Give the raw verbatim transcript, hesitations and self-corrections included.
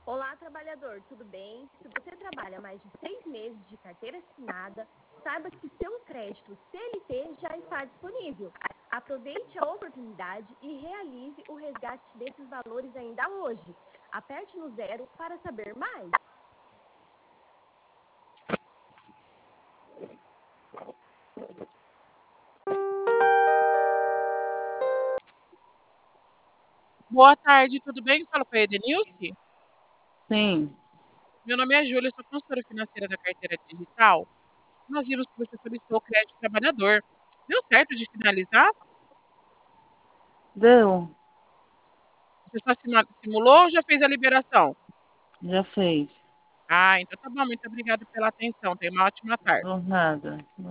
Olá, trabalhador, tudo bem? Se você trabalha mais de seis meses de carteira assinada, saiba que seu crédito C L T já está disponível. Aproveite a oportunidade e realize o resgate desses valores ainda hoje. Aperte no zero para saber mais. Boa tarde, tudo bem? Fala com a Edenilce. Sim, Meu nome é Júlia, sou consultora financeira da carteira digital. Nós vimos que você solicitou o crédito trabalhador. Deu certo de finalizar? deu, Você só sima- simulou ou já fez a liberação? já fez. Ah, então tá bom. Muito obrigada pela atenção. Tenha uma ótima tarde. Por nada.